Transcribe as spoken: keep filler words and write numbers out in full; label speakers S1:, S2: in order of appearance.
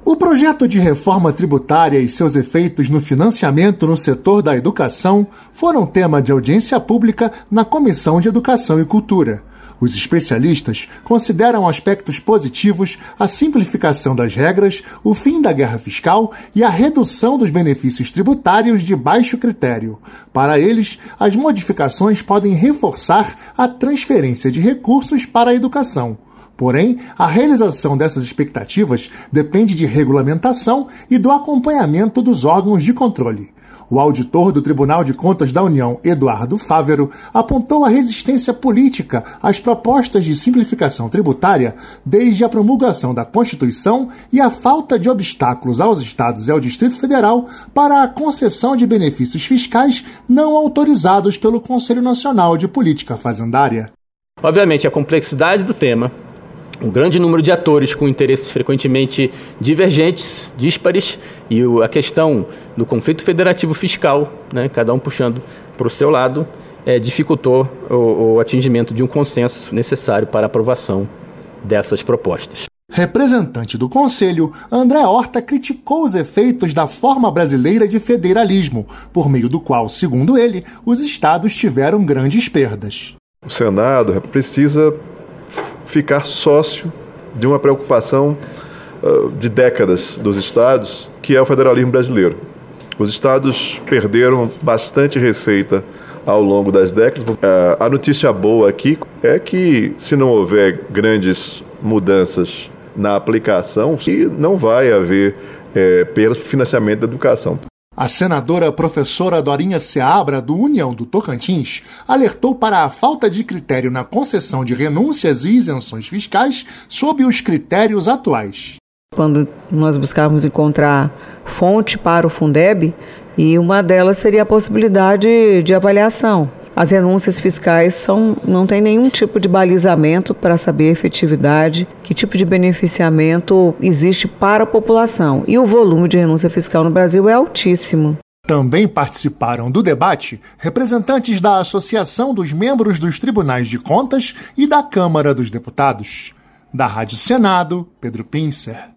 S1: O projeto de reforma tributária e seus efeitos no financiamento no setor da educação foram tema de audiência pública na Comissão de Educação e Cultura. Os especialistas consideram aspectos positivos a simplificação das regras, o fim da guerra fiscal e a redução dos benefícios tributários de baixo critério. Para eles, as modificações podem reforçar a transferência de recursos para a educação. Porém, a realização dessas expectativas depende de regulamentação e do acompanhamento dos órgãos de controle. O auditor do Tribunal de Contas da União, Eduardo Fávero, apontou a resistência política às propostas de simplificação tributária desde a promulgação da Constituição e a falta de obstáculos aos estados e ao Distrito Federal para a concessão de benefícios fiscais não autorizados pelo Conselho Nacional de Política Fazendária.
S2: Obviamente, a complexidade do tema, um grande número de atores com interesses frequentemente divergentes, díspares, e a questão do conflito federativo fiscal, né, cada um puxando para o seu lado, é, dificultou o, o atingimento de um consenso necessário para a aprovação dessas propostas.
S1: Representante do Conselho, André Horta criticou os efeitos da forma brasileira de federalismo, por meio do qual, segundo ele, os estados tiveram grandes perdas.
S3: O Senado precisa ficar sócio de uma preocupação uh, de décadas dos estados, que é o federalismo brasileiro. Os estados perderam bastante receita ao longo das décadas. Uh, a notícia boa aqui é que, se não houver grandes mudanças na aplicação, não vai haver uh, perda para o financiamento da educação.
S1: A senadora professora Dorinha Seabra, do União do Tocantins, alertou para a falta de critério na concessão de renúncias e isenções fiscais sob os critérios atuais.
S4: Quando nós buscávamos encontrar fonte para o Fundeb, e uma delas seria a possibilidade de avaliação. As renúncias fiscais são, não tem nenhum tipo de balizamento para saber a efetividade, que tipo de beneficiamento existe para a população. E o volume de renúncia fiscal no Brasil é altíssimo.
S1: Também participaram do debate representantes da Associação dos Membros dos Tribunais de Contas e da Câmara dos Deputados. Da Rádio Senado, Pedro Pincer.